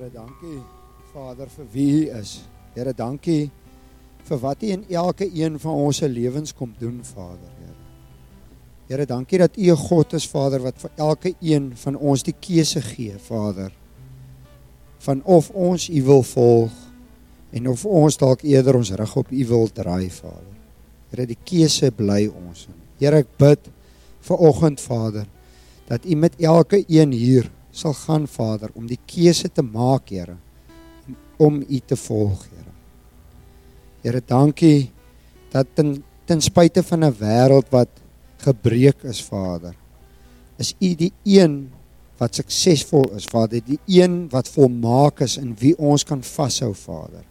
Here, dankie, Vader, vir wie U is. Here, dankie vir wat U in elke een van ons se lewens kom doen, Vader. Here, dankie dat U 'n God is, Vader, wat vir elke een van ons die keuse gee, Vader, van of ons U wil volg en of ons dalk eerder ons rug op U wil draai, Vader. Here, die keuse bly ons in. Here, ek bid vanoggend, Vader, dat U met elke een hier sal gaan, Vader, om die keuse te maak, Here, om U te volg, Here. Here, dankie dat ten spyte van 'n wêreld wat gebreek is, Vader, is U die een wat suksesvol is, Vader, die een wat volmaak is in wie ons kan vashou, Vader.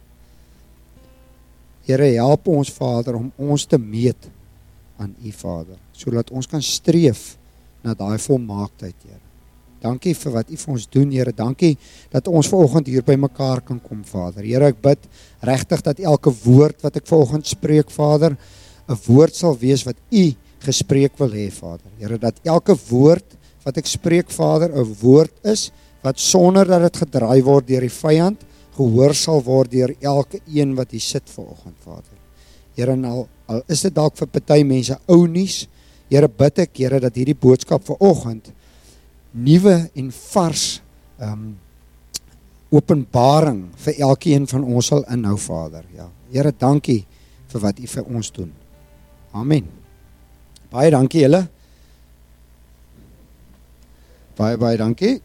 Here, help ons, Vader, om ons te meet aan U, Vader, sodat ons kan streef na daai volmaaktheid, Here. Dankie vir wat U vir ons doen, Here. Dankie dat ons vanoggend hier by mekaar kan kom, Vader. Here, ek bid regtig dat elke woord wat ek vanoggend spreek, Vader, 'n woord sal wees wat U gespreek wil hê, Vader. Here, dat elke woord wat ek spreek, Vader, 'n woord is wat sonder dat dit gedraai word deur die vyand, gehoor sal word deur elke een wat hier sit vanoggend, Vader. Here, en al is dit dalk vir party mense ou nuus, Here, bid ek, Here, dat hierdie boodskap vanoggend nuwe en vars openbaring vir elkeen van ons sal inhou, Vader. Ja. Here, dankie vir wat U vir ons doen. Amen. Baie dankie julle. Baie dankie.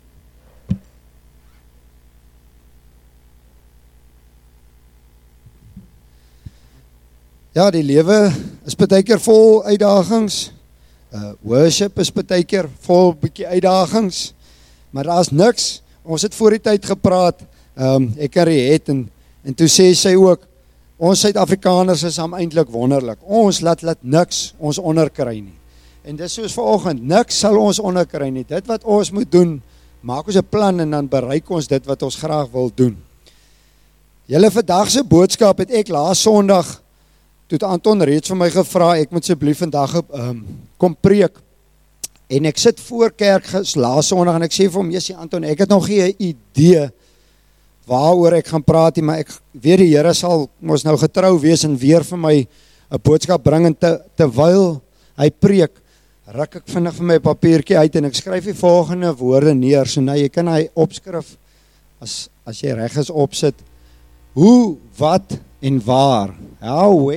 Ja, die lewe is baie keer vol uitdagings. Worship is baie keer vol bietjie uitdagings, maar daar's niks. Ons het voor die tyd gepraat, ek en Riet, en toe sê sy ook, ons Suid-Afrikaners is eintlik wonderlik. Ons laat niks ons onderkry nie. En dis soos vanoggend, niks sal ons onderkry nie. Dit wat ons moet doen, maak ons 'n plan en dan bereik ons dit wat ons graag wil doen. Julle vandag se boodskap het ek laas Sondag, toe Anton reeds vir my gevra, ek moet asseblief vandag kom preek. En ek sit voor kerk laas Sondag en ek sê vir hom, Jessie Anton, ek het nog nie 'n idee waaroor ek gaan praat nie, maar ek weet die Here sal mos nou getrou wees en weer vir my 'n boodskap bring, en terwyl hy preek, ruk ek vinnig vir my 'n papiertjie uit en ek skryf die volgende woorde neer. So nou jy kan hy opskrif as jy reg is opsit. Hoe, wat en waar. How,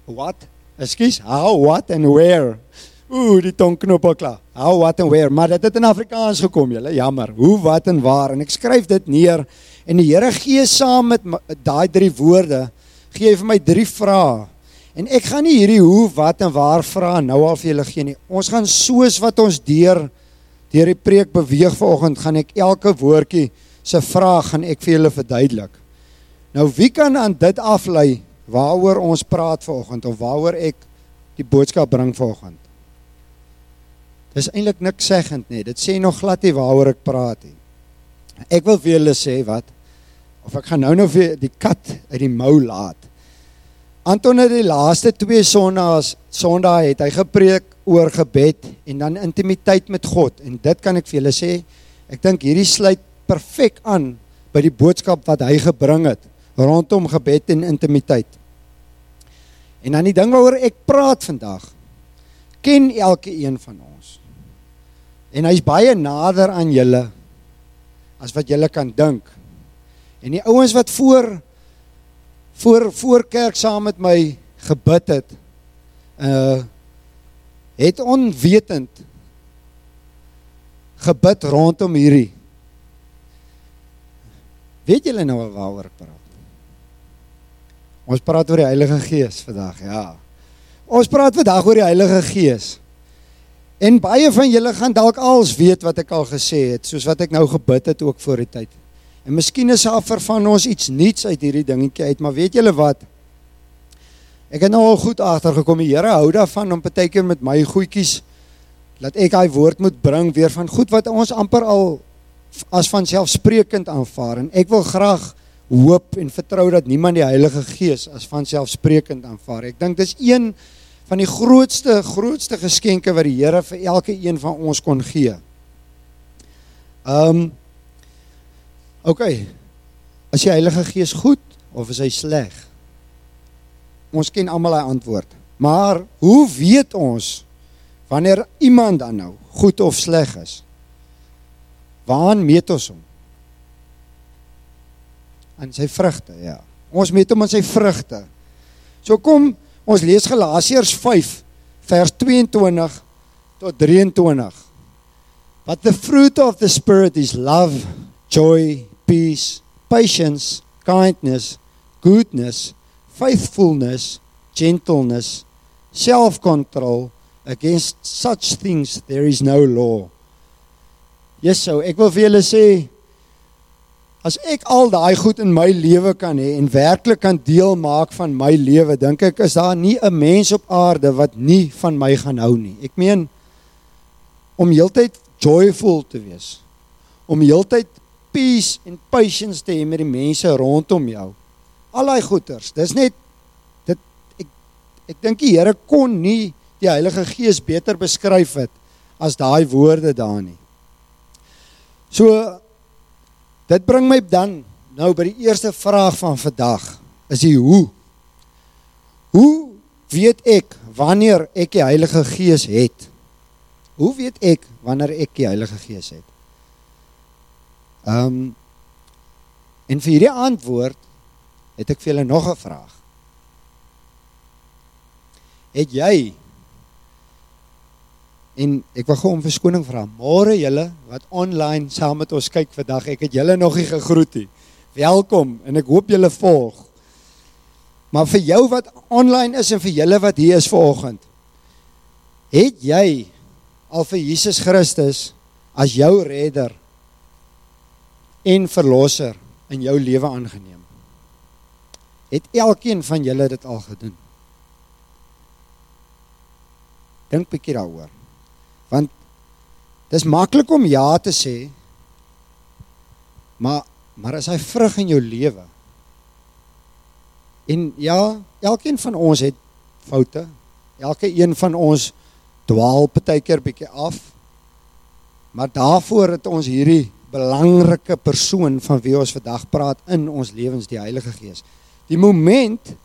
what and where. Die tongknop al klaar. How, what and where. Maar dit het in Afrikaans gekom, julle, jammer. Hoe, wat en waar. En ek skryf dit neer. En die Here gee saam met daai 3 woorde, gee vir my 3 vrae. En ek gaan nie hierdie hoe, wat en waar vrae nou al vir julle gee nie. Ons gaan soos wat ons deur die preek beweeg vanoggend, gaan ek elke woordjie se vraag gaan ek vir julle verduidelik. Nou wie kan aan dit aflei waaroor ons praat vanoggend, of waaroor ek die boodskap bring vanoggend? Dis eintlik niks seggend nie, dit sê nog glad nie waaroor ek praat nie. Ek wil vir julle sê wat, of ek gaan nou vir die kat uit die mou laat. Anton het die laaste 2 Sondae het hy gepreek oor gebed en dan intimiteit met God, en dit kan ek vir julle sê, ek dink hierdie sluit perfek aan by die boodskap wat hy gebring het, rondom gebed en intimiteit. En dan die ding waaroor ek praat vandag, ken elke een van ons. En hy's baie nader aan julle, as wat julle kan dink. En die ouens wat voor kerk saam met my gebid het onwetend gebid rondom hierdie. Weet julle nou waaroor ek praat? Ons praat oor die Heilige Gees vandag, ja. Ons praat vandag oor die Heilige Gees. En baie van julle gaan dalk als weet wat ek al gesê het, soos wat ek nou gebid het ook voor die tyd. En miskien is daar van ons iets niets uit hierdie dingetjie uit, maar weet julle wat? Ek het nou al goed agtergekom, die Here hou daarvan om partykeer met my goedjies, dat ek hy woord moet bring weer van goed wat ons amper al as vanselfsprekend aanvaar. En ek wil graag hoop en vertrou dat niemand die Heilige Gees as vanselfsprekend aanvaar. Ek dink dis een van die grootste geskenke wat die Here vir elke een van ons kon gee. Okay, Is die Heilige Gees goed of is hy sleg? Ons ken almal die antwoord. Maar hoe weet ons wanneer iemand dan nou goed of sleg is? Waaraan meet ons hom? Aan sy vrugte, ja. Ons meet hom aan sy vrugte. So kom, ons lees Galasiërs 5, vers 22 tot 23. But the fruit of the Spirit is love, joy, peace, patience, kindness, goodness, faithfulness, gentleness, self-control. Against such things there is no law. Yes, so ek wil vir julle sê, as ek al daai goed in my lewe kan hê en werklik kan deel maak van my lewe, dink ek is daar nie 'n mens op aarde wat nie van my gaan hou nie. Ek meen, om heeltyd joyful te wees, om heeltyd peace en patience te hê met die mense rondom jou. Al daai goeters, dis net, ek dink die Here kon nie die Heilige Gees beter beskryf het as daai woorde daar nie. So, dit bring my dan nou by die eerste vraag van vandag, is die hoe. Hoe weet ek wanneer ek die Heilige Gees het? Hoe weet ek wanneer ek die Heilige Gees het? En vir hierdie antwoord het ek vir julle nog 'n vraag. Het jy, en ek wil gou om verskoning vra, môre julle wat online saam met ons kyk vandag, ek het julle nog nie gegroet nie. Welkom, en ek hoop julle volg. Maar vir jou wat online is en vir julle wat hier is vanoggend, het jy al vir Jesus Christus as jou redder en verlosser in jou lewe aangeneem? Het elkeen van julle dit al gedoen? Dink bietjie daaroor. Want dit is maklik om ja te sê, maar is hy vrug in jou lewe? En ja, elkeen van ons het foute, elke een van ons dwaal partykeer bietjie af, maar daarvoor het ons hierdie belangrike persoon van wie ons vandag praat in ons lewens, die Heilige Gees. Die moment,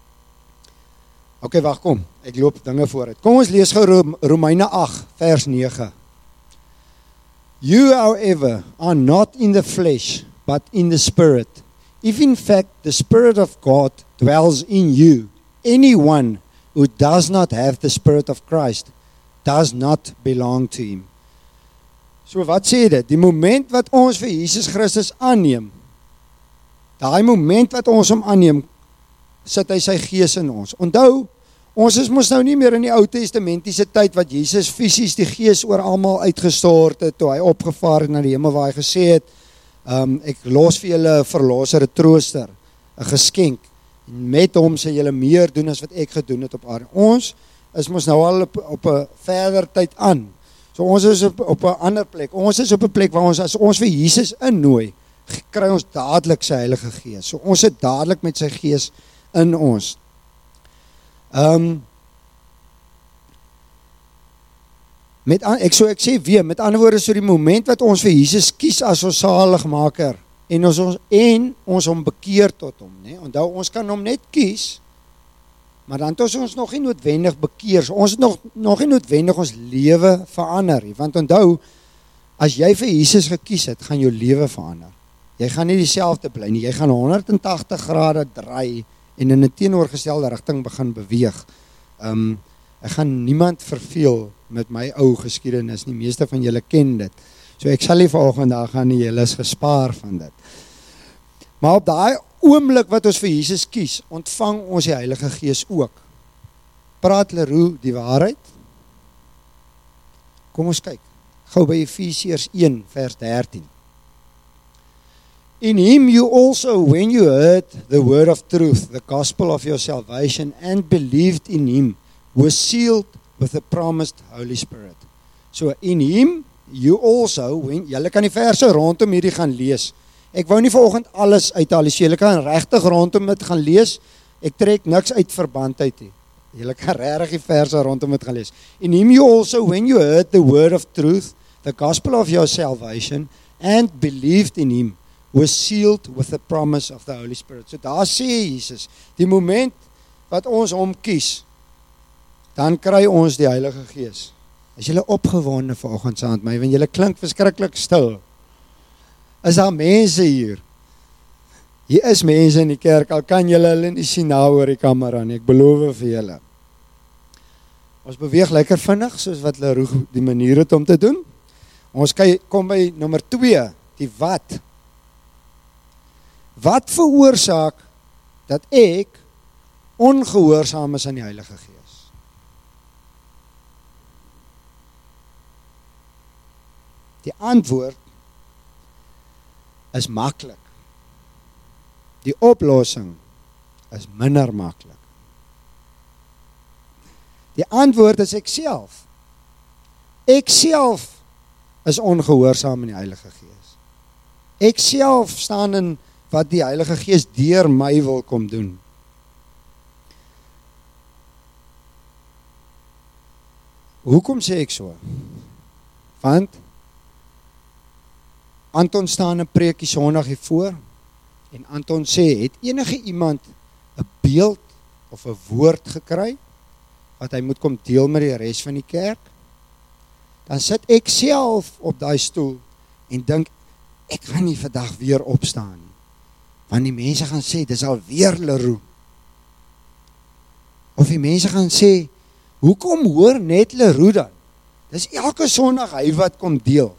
wag, kom, ek loop dinge vooruit. Kom ons lees gou Romeine 8, vers 9. You, however, are not in the flesh, but in the Spirit. If in fact the Spirit of God dwells in you, anyone who does not have the Spirit of Christ does not belong to him. So wat sê dit? Die moment wat ons vir Jesus Christus aanneem, daai moment wat ons hom aanneem, sit hy sy gees in ons. Onthou, ons is mos nou nie meer in die Ou Testamentiese tyd wat Jesus fisies die gees oor almal uitgestort het, toe hy opgevaar het na die hemel waar hy gesê het, ek los vir julle 'n verlosser, 'n trooster, 'n geskenk, en met hom sal julle meer doen as wat ek gedoen het op aarde. Ons is mos nou al op 'n verder tyd aan. So ons is op 'n ander plek. Ons is op 'n plek waar ons, as ons vir Jesus innooi, kry ons dadelik sy Heilige Gees. So ons sit dadelik met sy gees in ons. Ek sê weer, met ander woorde, so die moment wat ons vir Jesus kies as ons saligmaker en ons hom bekeer tot hom, né? Onthou, ons kan hom net kies, maar dan het ons nog nie noodwendig bekeer. So ons het nog nie noodwendig ons lewe verander nie, want onthou, as jy vir Jesus gekies het, gaan jou lewe verander. Jy gaan nie dieselfde bly nie, jy gaan 180 grade draai en in 'n teenoorgestelde rigting begin beweeg. Ek gaan niemand verveel met my ou geskiedenis nie, meeste van julle ken dit. So ek sal nie vanoggend daar gaan nie, julle is gespaar van dit. Maar op daai oomblik wat ons vir Jesus kies, ontvang ons die Heilige Gees ook. Praat Leroux die waarheid? Kom ons kyk, gou by Efesiërs 1 vers 13. In him you also, when you heard the word of truth, the gospel of your salvation, and believed in him, were sealed with the promised Holy Spirit. So in him, you also, julle kan die verse rondom hierdie gaan lees. Ek wou nie vanoggend alles uithaal, so julle kan regtig rondom dit gaan lees. Ek trek niks uit verband uit nie. Julle kan regtig die verse rondom dit gaan lees. In him you also, when you heard the word of truth, the gospel of your salvation, and believed in him, was sealed with the promise of the Holy Spirit. So daar sê Jesus, die moment wat ons hom kies, dan kry ons die Heilige Gees. Is julle opgewonde vanoggend saam met my, want julle klink verskriklik stil. Is daar mense hier? Hier is mense in die kerk, al kan julle hulle nie sien nou oor die kamera nie, ek beloof vir julle. Ons beweeg lekker vinnig, soos wat Leroux die manier het om te doen. Ons kom by nommer 2, die wat. Wat veroorsaak dat ek ongehoorsaam is aan die Heilige Gees? Die antwoord is maklik. Die oplossing is minder maklik. Die antwoord is ek self. Ek self is ongehoorsaam aan die Heilige Gees. Ek self staan in wat die Heilige Gees deur my wil kom doen. Hoekom sê ek so? Want Anton staan 'n preekie Sondag hier voor en Anton sê, het enige iemand 'n beeld of 'n woord gekry wat hy moet kom deel met die res van die kerk? Dan sit ek self op daai stoel en dink, ek gaan nie vandag weer opstaan nie. Want die mense gaan sê, dis alweer Leroux. Of die mense gaan sê, hoekom hoor net Leroux dan? Dis elke Sondag hy wat kom deel.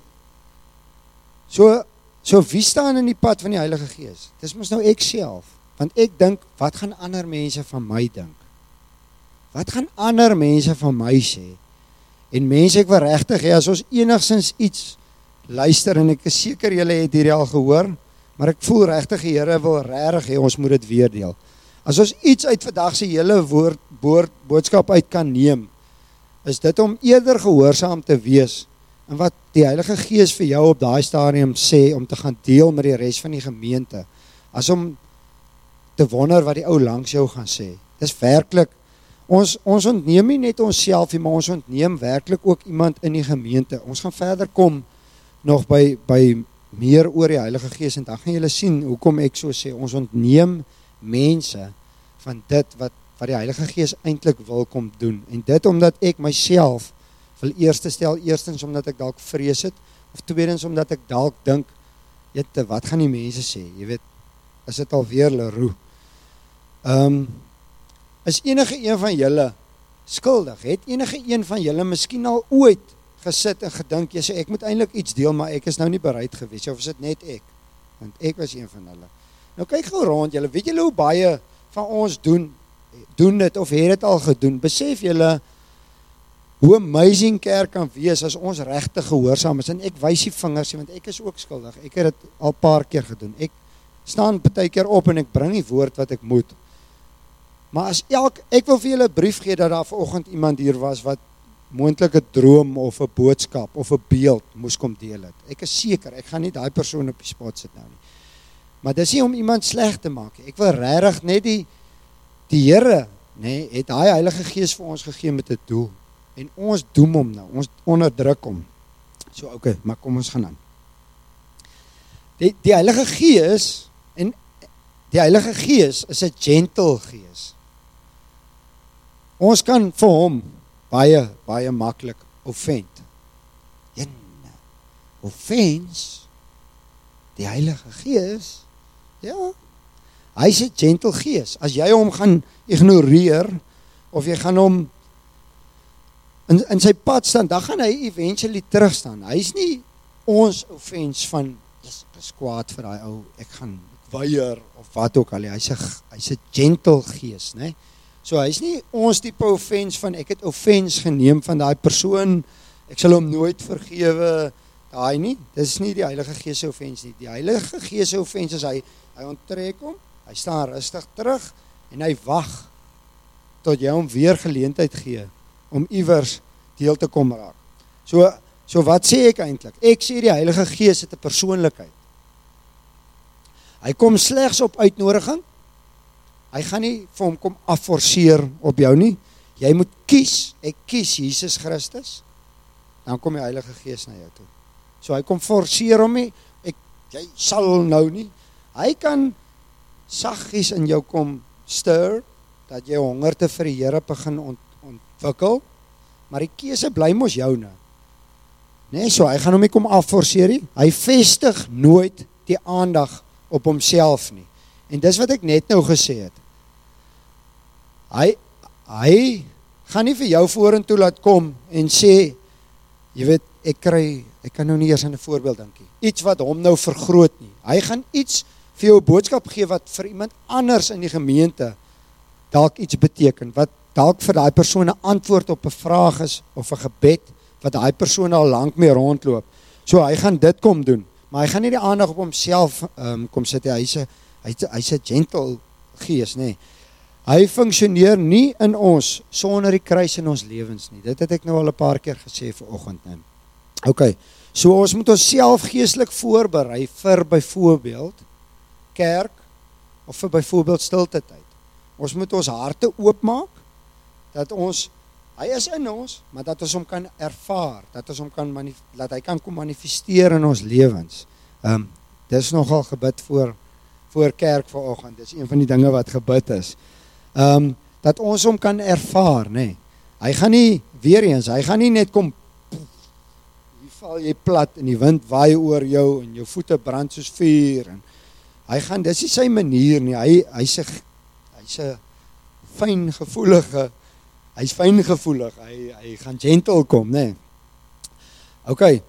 So wie staan in die pad van die Heilige Gees? Dis mos nou ek self. Want ek dink, wat gaan ander mense van my dink? Wat gaan ander mense van my sê? En mense, ek wil regtig hê, as ons enigstens iets luister, en ek is seker julle het hierdie al gehoor, maar ek voel regtig die Here wil regtig hê, ons moet dit weer deel. As ons iets uit vandag se hele boodskap uit kan neem, is dit om eerder gehoorsaam te wees, en wat die Heilige Gees vir jou op daai stadium sê, om te gaan deel met die res van die gemeente, as om te wonder wat die ou langs jou gaan sê. Dis werklik, ons ontneem nie net onsself, maar ons ontneem werklik ook iemand in die gemeente. Ons gaan verder kom, nog by meer oor die Heilige Gees, en dan gaan julle sien, hoekom ek so sê, ons ontneem mense van dit wat die Heilige Gees eintlik wil kom doen, en dit omdat ek myself wil eerstens omdat ek dalk vrees het, of tweedens omdat ek dalk dink, wat gaan die mense sê, jy weet, is dit alweer Leroux. Is enige een van julle skuldig? Het enige een van julle miskien al ooit gesit en gedink, jy sê, ek moet eintlik iets deel, maar ek is nou nie bereid gewees, of is dit net ek? Want ek was een van hulle. Nou kyk gou rond julle, weet julle hoe baie van ons doen dit, of het dit al gedoen? Besef julle, hoe amazing kerk kan wees, as ons regtig gehoorsaam is, en ek wys die vingers, want ek is ook skuldig, ek het dit al paar keer gedoen, ek staan partykeer op, en ek bring die woord wat ek moet, maar as ek wil vir julle 'n brief gee, dat daar vanoggend iemand hier was, wat moontlik 'n droom, of 'n boodskap, of 'n beeld, moes kom deel het, ek is seker, ek gaan nie daai persoon op die spot sit nou nie, maar dis nie om iemand sleg te maak, ek wil regtig net die Here, het daai Heilige Gees vir ons gegee met 'n doel, en ons doen hom nou, ons onderdruk hom. So, okay, maar kom ons gaan aan. Die Heilige Gees, en die Heilige Gees is 'n gentle Gees. Ons kan vir hom baie maklik offend. Offense, die Heilige Gees, ja, hy is 'n gentle Gees. As jy hom gaan ignoreer, of jy gaan hom in sy pad staan, dan gaan hy eventually terugstaan. Hy is nie ons offense van, dis kwaad vir daai ou, ek weier, of wat ook al, hy's 'n gentle Gees, né? So hy is nie ons tipe offense van, ek het offense geneem van daai persoon, ek sal hom nooit vergewe, daai nie, dis nie die Heilige Gees se offense nie. Die Heilige Gees se offense is hy onttrek hom, hy staan rustig terug, en hy wag, tot jy hom weer geleentheid gee, om iewers deel te kom raak. So wat sê ek eintlik? Ek sê die Heilige Gees het 'n persoonlikheid. Hy kom slegs op uitnodiging. Hy gaan nie vir hom kom afforceer op jou nie. Jy moet kies, ek kies Jesus Christus, dan kom die Heilige Gees na jou toe. So hy kom forceer hom nie, jy sal nou nie. Hy kan saggies in jou kom stir, dat jy hongerte vir die Here begin ontwikkel, maar die keuse bly mos joune. Nee, so hy gaan hom nie kom afforceer nie. Hy vestig nooit die aandag op homself nie. En dis wat ek net nou gesê het. Hy gaan nie vir jou vorentoe laat kom en sê, jy weet, ek kan nou nie eers aan 'n voorbeeld dink nie. Iets wat hom nou vergroot nie. Hy gaan iets vir jou 'n boodskap gee wat vir iemand anders in die gemeente dalk iets beteken, wat dalk vir daai persoon 'n antwoord op 'n vraag is of 'n gebed wat daai persoon al lank mee rondloop. So hy gaan dit kom doen, maar hy gaan nie die aandag op homself kom sit. Hy's 'n gentle gees, nê. Hy funksioneer nie in ons sonder die kruis in ons lewens nie. Dit het ek nou al 'n paar keer gesê vanoggend, né. OK. So ons moet onsself geestelik voorberei vir byvoorbeeld kerk of vir byvoorbeeld stilte tyd. Ons moet ons harte oopmaak dat hy is in ons, maar dat ons hom kan ervaar, dat ons hom kan dat hy kan kom manifesteer in ons lewens. Dis nogal gebid voor kerk vanoggend. Dis een van die dinge wat gebid is. Dat ons hom kan ervaar, nê. Hy gaan nie weer eens, hy gaan nie net kom val jy plat en die wind waai oor jou en jou voete brand soos vuur en dis nie sy manier nie. Hy's 'n fyngevoelige, hy's fyngevoelig. Hy gaan gentle kom, né? OK.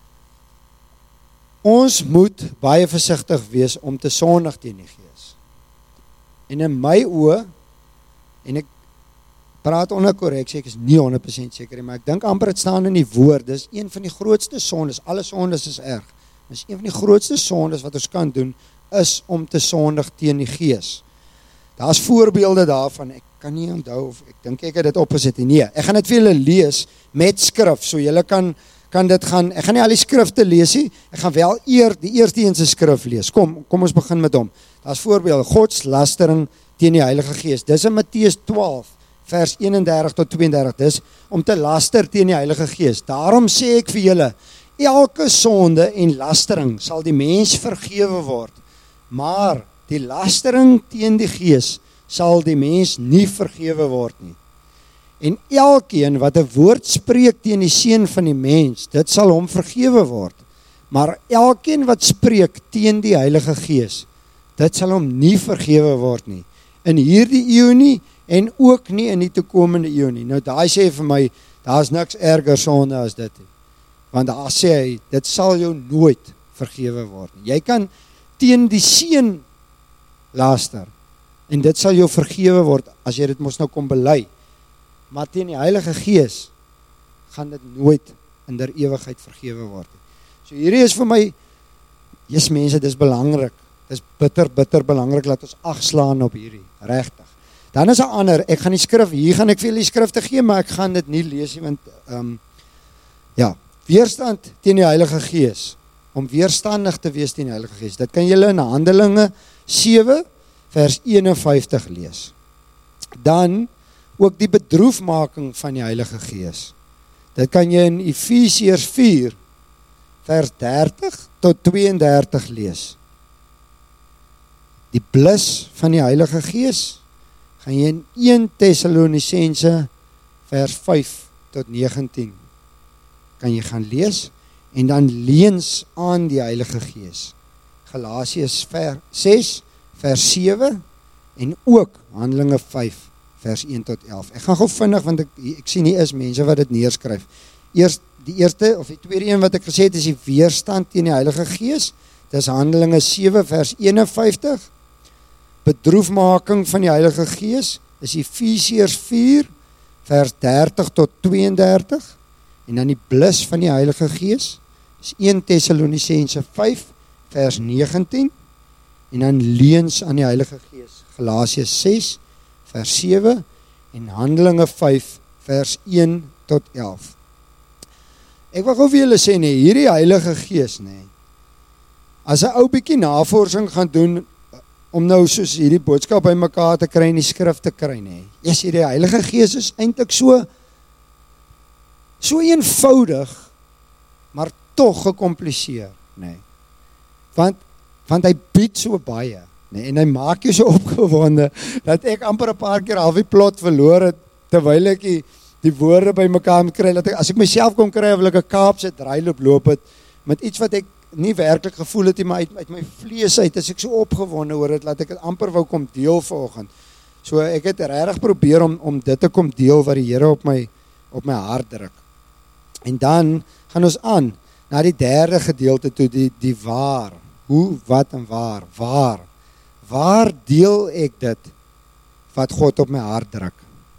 Ons moet baie versigtig wees om te sondig teen die Gees. En in my oë, en ek praat onder korreksie, ek is nie 100% seker nie, maar ek dink amper het staan in die woord, dis een van die grootste sondes, alle sondes is erg, dis een van die grootste sondes wat ons kan doen, is om te sondig teen die Gees. Daar's voorbeelde daarvan, ek kan nie onthou, of ek dink ek het dit opgesit nie, nee, ek gaan dit vir julle lees met skrif, so julle kan dit gaan, ek gaan nie al die skrifte lees nie, ek gaan wel die eerste een se skrif lees, kom ons begin met hom. Daar's voorbeelde, godslastering teen die Heilige Gees, dis in Matteus 12, vers 31 tot 32, dis om te laster teen die Heilige Gees. Daarom sê ek vir julle, elke sonde en lastering sal die mens vergewe word, maar die lastering teen die Gees sal die mens nie vergewe word nie. En elkeen wat 'n woord spreek teen die seun van die mens, dit sal hom vergewe word. Maar elkeen wat spreek teen die Heilige Gees, dit sal hom nie vergewe word nie. In hierdie eeu nie, en ook nie in die toekomende eeu nie. Nou daai sê vir my, daar's niks erger sonde as dit nie. Want daar sê hy, dit sal jou nooit vergewe word nie. Jy kan teen die seun laster, en dit sal jou vergewe word, as jy dit mos nou kom bely. Maar teen die Heilige Gees, gaan dit nooit in der ewigheid vergewe word nie. So hierdie is vir my, mense, dis belangrik, dis bitter belangrik, laat ons ag slaan op hierdie, regtig. Dan is 'n ander, ek gaan die skrif, hier gaan ek vir julle die skrifte gee, maar ek gaan dit nie lees nie, want, weerstand teen die Heilige Gees, om weerstandig te wees teen die Heilige Gees, dit kan julle in Handelinge 7, vers 51 lees. Dan, ook die bedroefmaking van die Heilige Gees, dit kan jy in Efesiërs 4, vers 30 tot 32 lees. Die blus van die Heilige Gees, gaan jy in 1 Tessalonisense vers 5 tot 19 kan jy gaan lees, en dan leens aan die Heilige Gees. Galasiërs 6 vers 7 en ook Handelinge 5 vers 1 tot 11. Ek gaan gou vinnig, want ek sien nie is mense wat dit neerskryf. Die eerste of die tweede een wat ek gesê het is die weerstand teen die Heilige Gees. Dis Handelinge 7 vers 51. Bedroefmaking van die Heilige Gees is Efesiërs 4 vers 30 tot 32, en dan die blus van die Heilige Gees is 1 Tessalonisense 5 vers 19, en dan leens aan die Heilige Gees Galasiërs 6 vers 7 en Handelinge 5 vers 1 tot 11. Ek wil gou vir julle sê, hierdie Heilige Gees, as 'n ou bietjie navorsing gaan doen om nou soos hierdie boodskap by mekaar te kry en die skrif te kry, hierdie Heilige Gees is eintlik so eenvoudig, maar tog gekompliseer, want hy bied so baie, nee, en hy maak jou so opgewonde, dat ek amper 'n paar keer half die plot verloor het, terwyl ek die woorde by mekaar moet kry, dat as ek myself kon kry, wil ek 'n Kaapse draailoop loop het, met iets wat ek nie werklik gevoel het nie, maar uit my vlees uit, is ek so opgewonde oor het, dat ek het amper wou kom deel vanoggend. So ek het regtig probeer om dit te kom deel, wat die Here op my hart druk. En dan gaan ons aan, na die derde gedeelte toe, die waar. Hoe, wat en waar. Waar deel ek dit, wat God op my hart druk?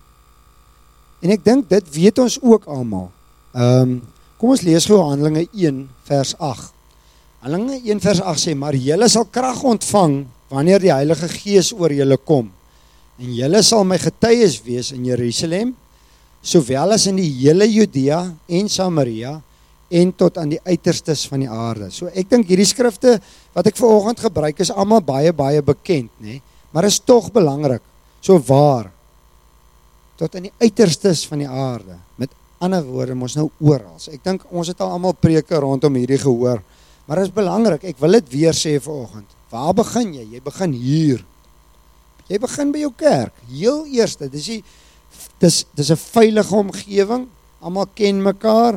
En ek dink, dit weet ons ook almal. Kom ons lees gou Handelinge 1 vers 8. Handelinge 1 vers 8 sê, maar julle sal krag ontvang, wanneer die Heilige Gees oor julle kom. En julle sal my getuies wees in Jerusalem, sowel as in die hele Judea en Samaria, en tot aan die uiterstes van die aarde. So ek dink hierdie skrifte, wat ek vanoggend gebruik, is almal baie bekend, nee? Maar is tog belangrik. So waar? Tot aan die uiterstes van die aarde. Met ander woorde, ons nou oral. Ek dink, ons het al almal preke rondom hierdie gehoor. Maar is belangrik, ek wil dit weer sê vanoggend. Waar begin jy? Jy begin hier. Jy begin by jou kerk. Heel eerste, dis 'n veilige omgewing. Almal ken mekaar.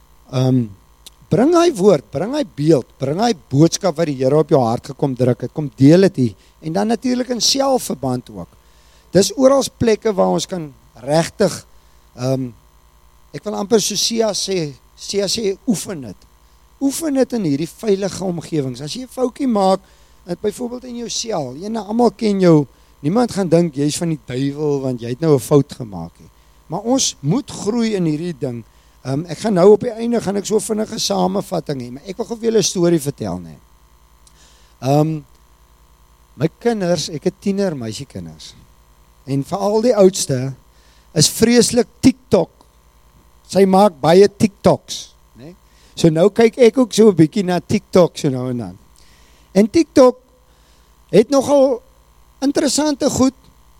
Bring hy woord, bring hy beeld, bring hy boodskap wat die Here op jou hart gekom druk het, kom deel het hier, en dan natuurlik in selfverband ook. Dis oral plekke waar ons kan regtig, ek wil amper so Sia sê, oefen dit in hierdie veilige omgewings. As jy 'n foutjie maak, byvoorbeeld in jou sel, almal ken jou, niemand gaan dink jy's van die duiwel, want jy het nou 'n fout gemaak nie. Maar ons moet groei in hierdie ding. Ek gaan nou op die einde, gaan ek so vinnige samevatting hê, maar ek wil gou vir julle 'n storie vertel, nee. My kinders, ek het tiener meisiekinders, en veral die oudste, is vreeslik TikTok. Sy maak baie TikToks, nee. So nou kyk ek ook so 'n bietjie na TikTok, so nou en dan. En TikTok het nogal interessante goed,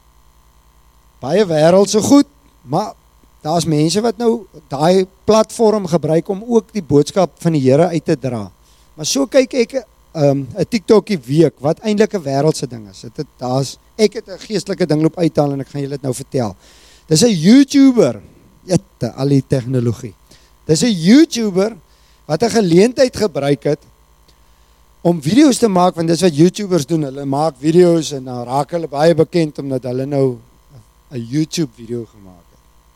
baie wêreldse goed, maar daar's mense wat nou daai platform gebruik om ook die boodskap van die Here uit te dra. Maar so kyk ek 'n TikTokie week, wat eintlik 'n wêreldse ding is. Ek het 'n geestelike ding loop uithaal en ek gaan julle dit nou vertel. Dis 'n YouTuber, al die tegnologie. Dis 'n YouTuber wat 'n geleentheid gebruik het om video's te maak, want dis wat YouTubers doen, hulle maak video's en dan raak hulle baie bekend omdat hulle nou 'n YouTube video gemaak het.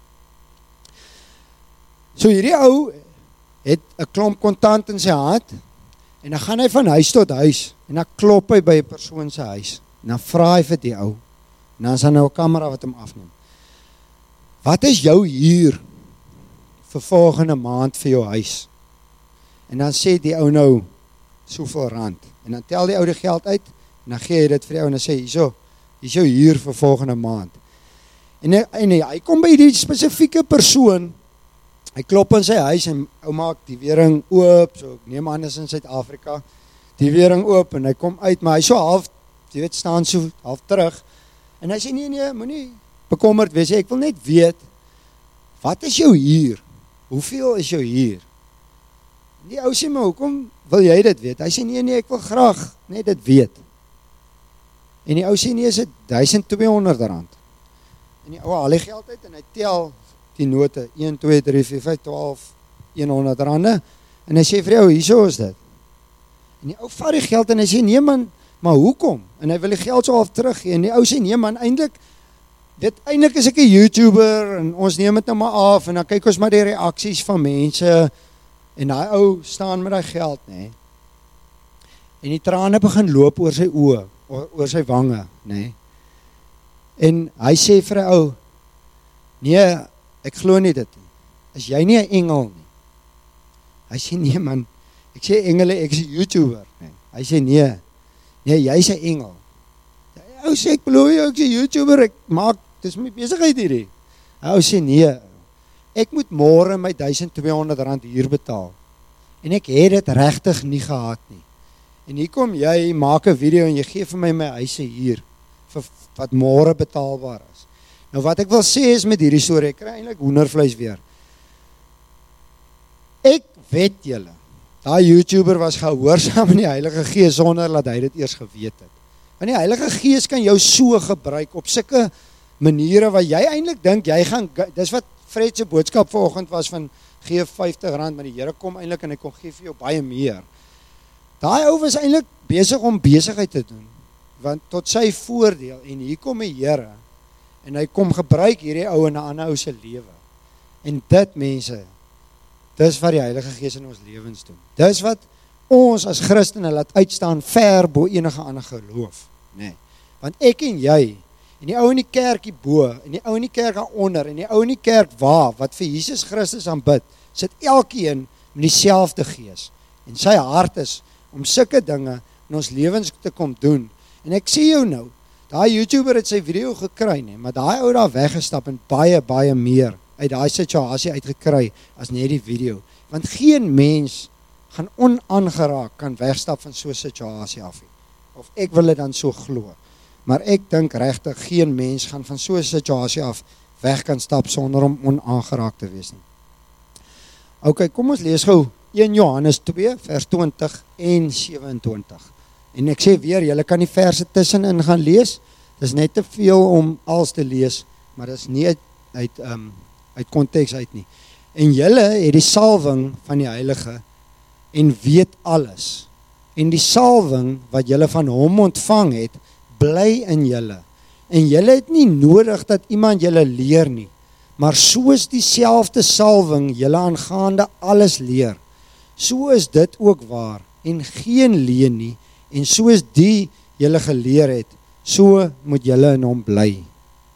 So hierdie ou het 'n klomp kontant in sy hand, en dan gaan hy van huis tot huis, en dan klop hy by 'n persoon se huis, en dan vra hy vir die ou, en dan is daar nou 'n kamera wat hom afneem. Wat is jou huur vir volgende maand vir jou huis? En dan sê die ou nou, soveel rand, en dan tel die ou die geld uit, en dan gee hy dit vir die ou, en dan sê, hier is jou huur vir volgende maand. En hy kom by die spesifieke persoon, hy klop in sy huis, en ou maak die wering oop, so ek neem aan is in Suid-Afrika, die wering oop, en hy kom uit, maar hy so half, jy weet, staan so half terug, en hy sê, nee, moenie bekommerd wees, ek wil net weet, wat is jou huur? Hoeveel is jou huur? Die ou sê, maar hoekom wil jy dit weet? Hy sê, nee, ek wil graag net dit weet. En die ou sê, nee, is dit R1200. En die ou haal die geld uit, en hy tel die note, 1, 2, 3, 4, 5, 12, R100, en hy sê vir jou, hierso is dit. En die ou vat die geld, en hy sê, nee man, maar hoekom? En hy wil die geld so half teruggee, en die ou sê, nee man, eintlik is ek 'n YouTuber, en ons neem dit nou maar af, en dan kyk ons maar die reaksies van mense, en die ou staan met die geld, nee. En die trane begin loop oor sy oë, oor sy wange, nee. En hy sê vir die ou, nee, ek glo nie dit nie. Is jy nie 'n engel nie? Hy sê, nee man, ek sê engele, ek is 'n YouTuber, nee. Hy sê, nee, jy's 'n engel. Hy sê, ek belowe jou, ek is 'n YouTuber, ek maak, dis my besigheid hierdie. Hy sê, nee, ek moet môre my R1200 huur betaal. En ek het dit regtig nie gehad nie. En hier kom jy, maak 'n video en jy gee vir my huis se huur, vir wat môre betaalbaar is. Nou wat ek wil sê is met hierdie storie, ek kry eintlik hoendervleis weer. Ek weet julle, daai YouTuber was gehoorsaam aan die Heilige Gees sonder dat hy dit eers geweet het. Want die Heilige Gees kan jou so gebruik op sulke maniere waar jy eintlik dink jy gaan, dis wat Fred se boodskap vanoggend was van gee R50, maar die Here kom eintlik en hy kom gee vir jou baie meer. Daai ou was eintlik besig om besigheid te doen, want tot sy voordeel, en hier kom die Here, en hy kom gebruik hierdie ou in 'n ander ou se lewe. En dit mense, dis wat die Heilige Gees in ons lewens doen. Dis wat ons as Christene laat uitstaan ver bo enige ander geloof, nee. Want ek en jy, en die ou in die kerk hierbo, en die ou in die kerk daaronder, en die ou in die kerk wat vir Jesus Christus aanbid, sit elkeen met dieselfde Gees. En sy hart is om sulke dinge in ons lewens te kom doen. En ek sê jou nou, daai YouTuber het sy video gekry, nee, maar daai ou daar weggestap en baie meer uit daai situasie uitgekry as net die video. Want geen mens gaan onaangeraak kan wegstap van so 'n situasie af. Of ek wil dit dan so glo. Maar ek dink regtig geen mens gaan van so 'n situasie af weg kan stap sonder om onaangeraak te wees nie. OK, kom ons lees gou 1 Johannes 2 vers 20 en 27. En ek sê weer, julle kan die verse tussenin gaan lees. Dis net te veel om als te lees, maar dis nie uit konteks uit nie. En julle het die salwing van die Heilige en weet alles. En die salwing wat julle van hom ontvang het, bly in julle. En julle het nie nodig dat iemand julle leer nie, maar soos dieselfde salwing julle aangaande alles leer, so is dit ook waar en geen leuen nie, en soos die julle geleer het, so moet julle in hom bly.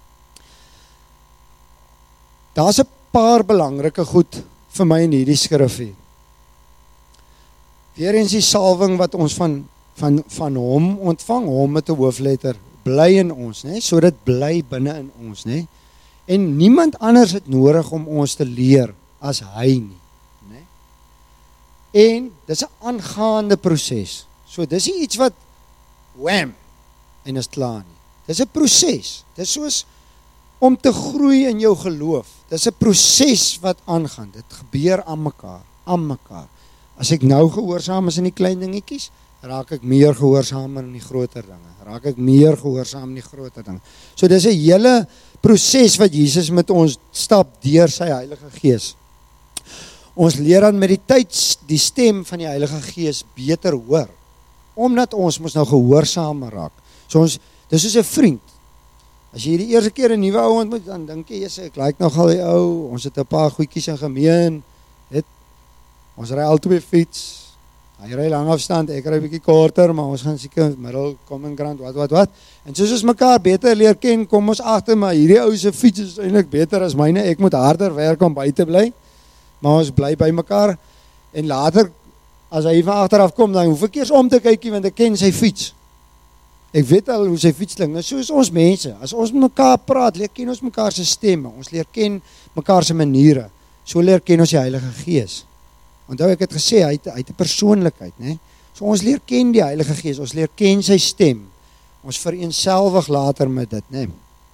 Daar's 'n paar belangrike goed vir my in hierdie skrifgie. Weereens die salwing wat ons van hom ontvang, hom met 'n hoofletter, bly in ons, né? So dit bly binne in ons, né? En niemand anders het nodig om ons te leer as hy nie, né? En dis 'n aangaande proses. So dis nie iets wat wham en is klaar nie. Dis 'n proses. Dis soos om te groei in jou geloof. Dis 'n proses wat aangaan. Dit gebeur aan mekaar. As ek nou gehoorsaam is in die klein dingetjies, raak ek meer gehoorsaam in die groter dinge. Raak ek meer gehoorsaam in die groter dinge. So dis 'n hele proses wat Jesus met ons stap deur sy Heilige Gees. Ons leer dan met die tyd die stem van die Heilige Gees beter hoor, omdat ons mos nou gehoorsaam raak. So ons, dis soos 'n vriend. As jy die eerste keer 'n nuwe ou ontmoet, dan dink jy, ek lyk nogal die ou, ons het 'n paar goedjies in gemeen, ons ry albei fiets, hy ry lang afstand, ek ry bietjie korter, maar ons gaan seker middel, common ground, wat. En soos ons mekaar beter leer ken, kom ons agter, maar hierdie ou se fiets is eintlik beter as myne, ek moet harder werk om by te bly, maar ons bly by mekaar, en later, as hy van agteraf kom, dan hoef ek eers om te kykie, want ek ken sy fiets. Ek weet al hoe sy fiets klink. Nou soos ons mense, as ons met mekaar praat, leer ken ons mekaar se stemme, ons leer ken mekaar se maniere, so leer ken ons die Heilige Gees. Onthou ek het gesê, hy het 'n persoonlikheid, né? So ons leer ken die Heilige Gees, ons leer ken sy stem, ons vereenselwig later met dit, né?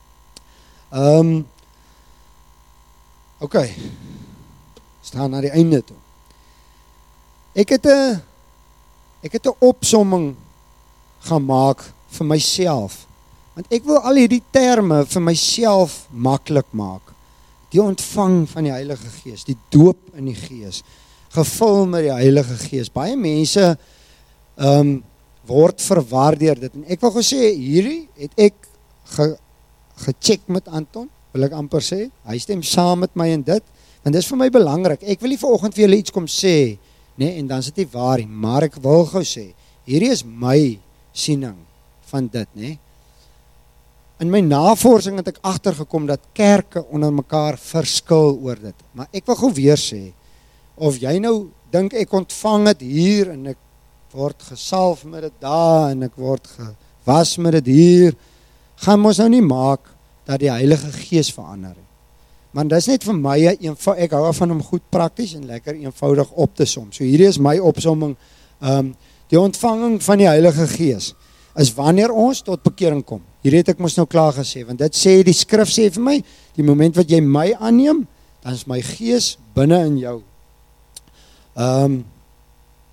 OK, staan na die einde toe. Ek het 'n opsomming gemaak vir myself, want ek wil al hierdie terme vir myself maklik maak. Die ontvang van die Heilige Gees, die doop in die Gees, gevul met die Heilige Gees. Baie mense word verwar deur dit, en ek wil gesê, hierdie het ek gecheck met Anton, wil ek amper sê, hy stem saam met my in dit, en dit is vir my belangrik. Ek wil nie vanoggend vir julle iets kom sê, nee, en dan is dit nie waar nie, maar ek wil gou sê, hierdie is my siening van dit, nee. In my navorsing het ek agtergekom dat kerke onder mekaar verskil oor dit. Maar ek wil gou weer sê, of jy nou dink ek ontvang dit hier en ek word gesalf met dit daar en ek word gewas met dit hier, gaan ons nou nie maak dat die Heilige Gees verander nie. Maar dis net vir my, ek hou van hom goed prakties en lekker eenvoudig op te som. So hierdie is my opsomming. Die ontvanging van die Heilige Gees is wanneer ons tot bekering kom. Hierdie het ek mos nou klaar gesê, want dit sê, die skrif sê vir my, die moment wat jy my aanneem, dan is my Gees binne in jou.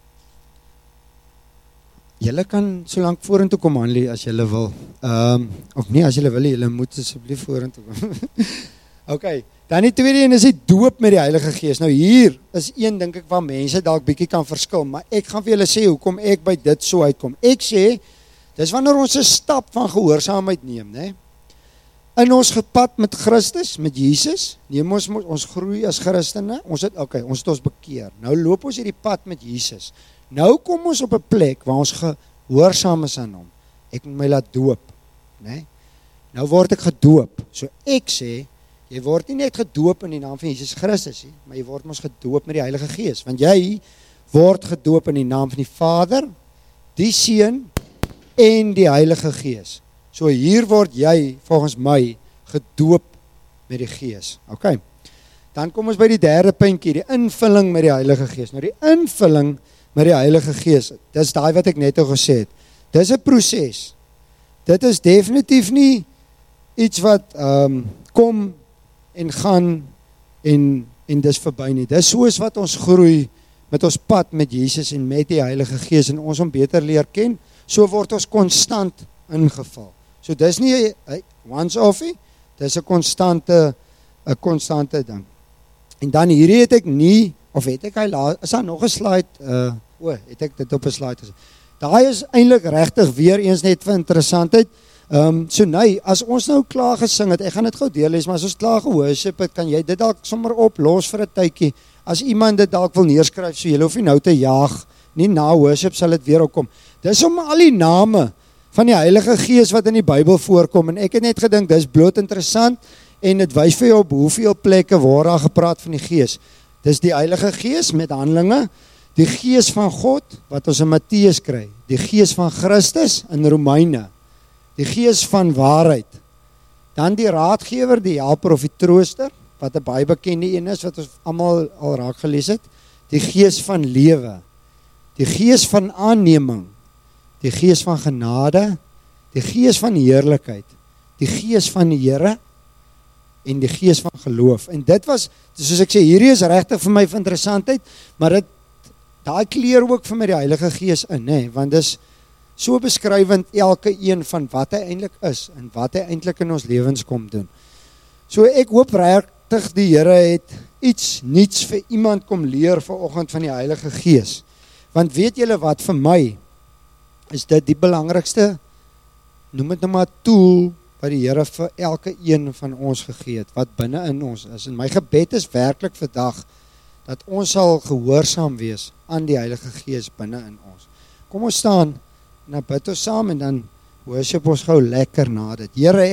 Julle kan so lank vorentoe kom, Hanlie, as julle wil. Of nie, as julle wil, julle moet asseblief vorentoe kom. Okay, dan die tweede een is die doop met die Heilige Gees. Nou hier is een, dink ek, waar mense dalk bietjie kan verskil, maar ek gaan vir julle sê, hoekom ek by dit so uitkom. Ek sê, dis wanneer ons 'n stap van gehoorsaamheid neem, né? In ons gepad met Christus, met Jesus, neem ons groei as Christene, ons het ons bekeer. Nou loop ons hierdie pad met Jesus. Nou kom ons op 'n plek waar ons gehoorsaam is aan hom. Ek moet my laat doop, né? Nou word ek gedoop. So ek sê, jy word nie net gedoop in die naam van Jesus Christus nie, maar jy word mos gedoop met die Heilige Gees, want jy word gedoop in die naam van die Vader, die Seun en die Heilige Gees. So hier word jy, volgens my, gedoop met die Gees. Okay. Dan kom ons by die derde puntjie, die invulling met die Heilige Gees. Nou die invulling met die Heilige Gees, dis daai wat ek net al gesê het. Dis 'n proses. Dit is definitief nie iets wat kom en gaan en dis verby nie. Dis soos wat ons groei met ons pad met Jesus en met die Heilige Gees en ons hom beter leer ken, so word ons konstant ingeval. So dis nie 'n once-off nie, dis 'n konstante ding. En dan hierdie het ek nie, of het ek is daar nog 'n slide, het ek dit op 'n slide gesit. Daai is eintlik regtig weer eens net vir interessantheid. So nee, as ons nou klaar gesing het, ek gaan dit gou deurlees, maar as ons klaar gehoorship het, kan jy dit dalk sommer oplos vir 'n tydjie. As iemand dit dalk wil neerskryf, so jy hoef nie nou te jaag, nie na worship sal dit weer opkom. Dis om al die name van die Heilige Gees wat in die Bybel voorkom, en ek het net gedink, dis bloot interessant, en dit wys vir jou op hoeveel plekke waar daar gepraat van die Gees. Dis die Heilige Gees met Handelinge, die Gees van God, wat ons in Matteus kry, die Gees van Christus in Romeine, die Gees van waarheid, dan die raadgewer, die helper of die trooster, wat 'n baie bekende een is, wat ons almal al raak gelees het, die Gees van lewe, die Gees van aanneming, die Gees van genade, die Gees van heerlikheid, die Gees van die Here, en die Gees van geloof. En dit was, soos ek sê, hierdie is regtig vir my van interessantheid, maar daai kleur ook vir my die Heilige Gees in, hè, want dis so beskrywend elke een van wat hy eintlik is, en wat hy eintlik in ons lewens kom doen. So ek hoop regtig die Here het iets niets vir iemand kom leer vanoggend van die Heilige Gees. Want weet julle wat, vir my is dit die belangrikste, noem dit nou maar tool, wat die Here vir elke een van ons gegee het, wat binne in ons is. En my gebed is werklik vandag, dat ons sal gehoorsaam wees aan die Heilige Gees binne in ons. Kom ons staan, en dan bid ons saam, en dan worship ons gou lekker na dit. Here,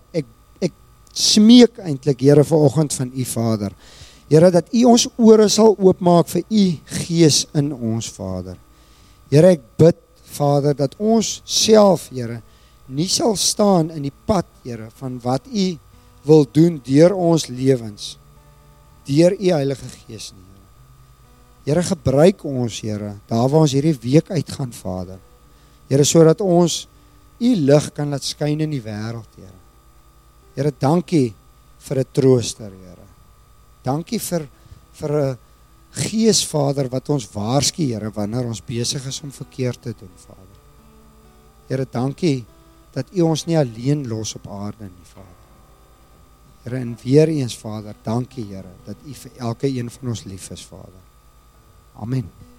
ek smeek eintlik, Here, vanoggend van U Vader. Here, dat U ons ore sal oopmaak vir U Gees in ons, Vader. Here, ek bid, Vader, dat ons self, Here, nie sal staan in die pad, Here, van wat U wil doen deur ons lewens, deur U Heilige Gees nie, Here. Here, gebruik ons, Here, daar waar ons hierdie week uitgaan, Vader. Here, sodat ons U lig kan laat skyn in die wêreld, Here. Here, dankie vir 'n trooster, Here. Dankie vir 'n Gees, Vader, wat ons waarsku, Here, wanneer ons besig is om verkeerd te doen, Vader. Here, dankie dat U ons nie alleen los op aarde nie, Vader. Here, en weer eens, Vader, dankie, Here, dat U vir elke een van ons lief is, Vader. Amen.